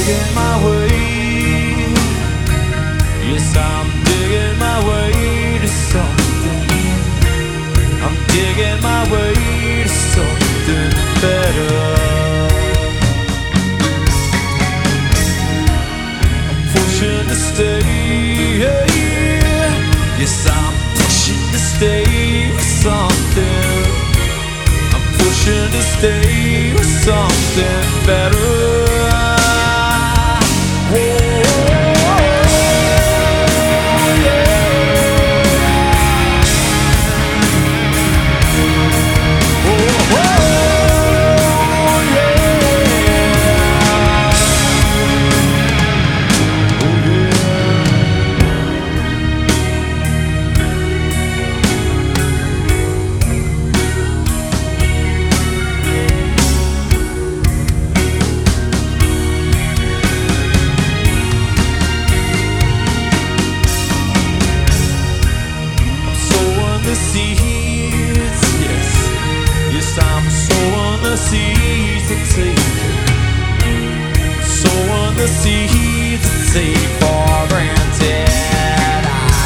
digging my way. Yes, I'm digging my way to something. I'm digging my way to something better. I'm pushing to stay. Yes, I'm pushing to stay with something. I'm pushing to stay with something better. Seeds, yes, yes, I'm sowing the seeds that take, sowing the seeds that take for granted.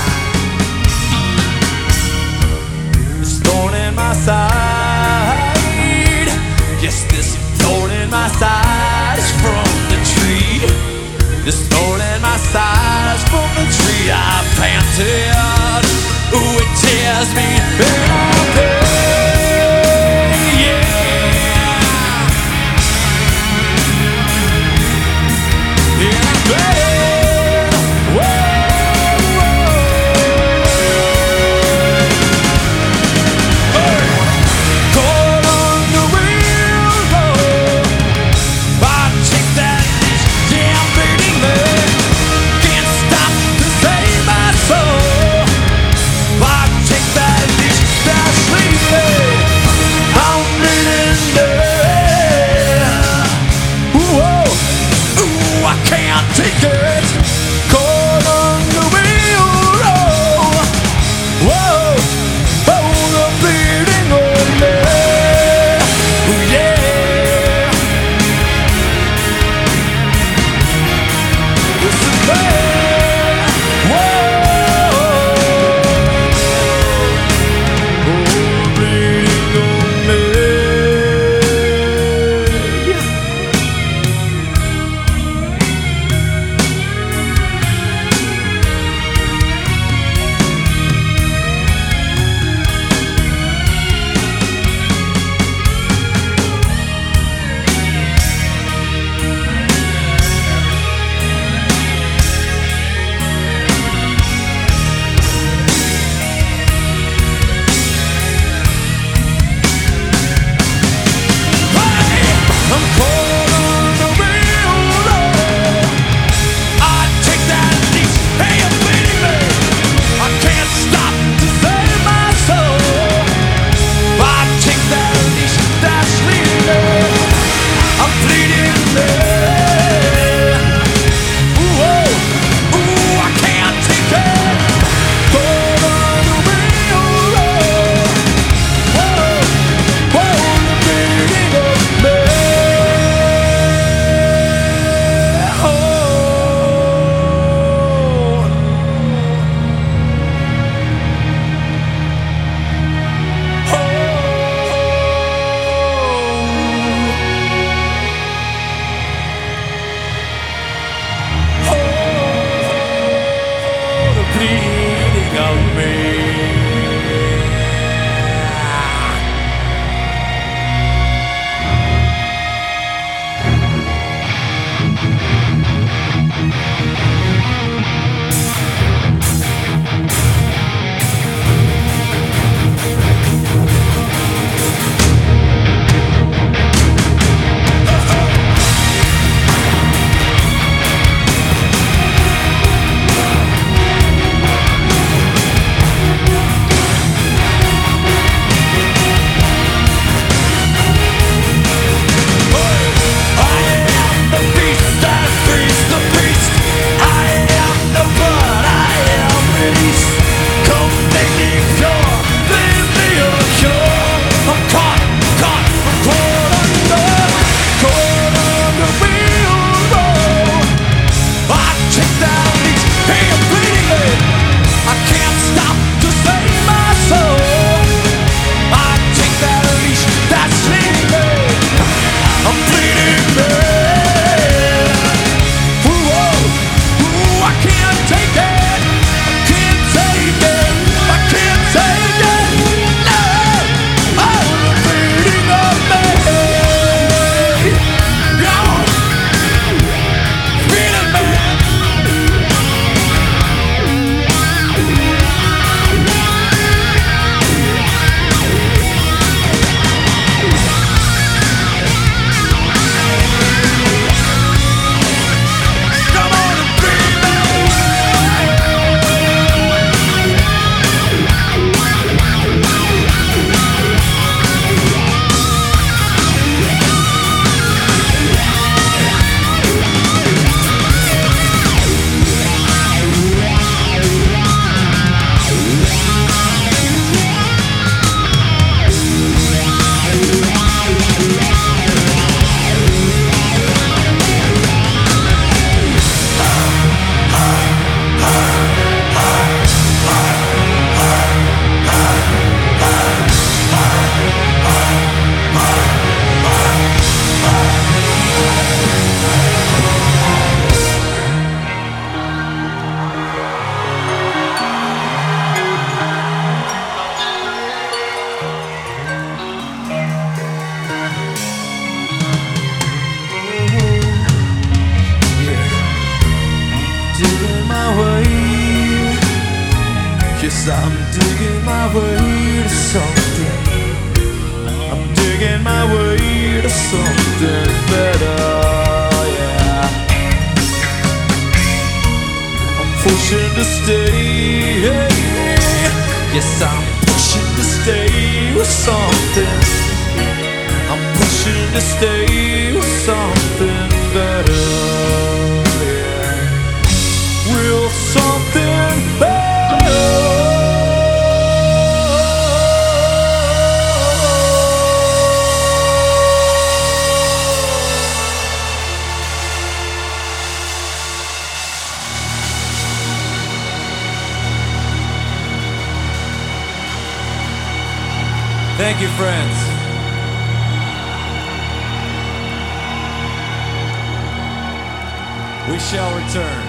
This thorn in my side, yes, this thorn in my side is from the tree. This thorn in my side is from the tree I planted. Ooh, it tears me and I'm pain, yeah. And I'm pain, whoa, hey. Caught on the railroad, I check that damn beating man. Can't stop to save my soul. I check that 'cause I'm digging my way to something. I'm digging my way to something better, yeah. I'm pushing to stay, yes, I'm pushing to stay with something. I'm pushing to stay with something better, yeah. Real something better. Thank you, friends. We shall return.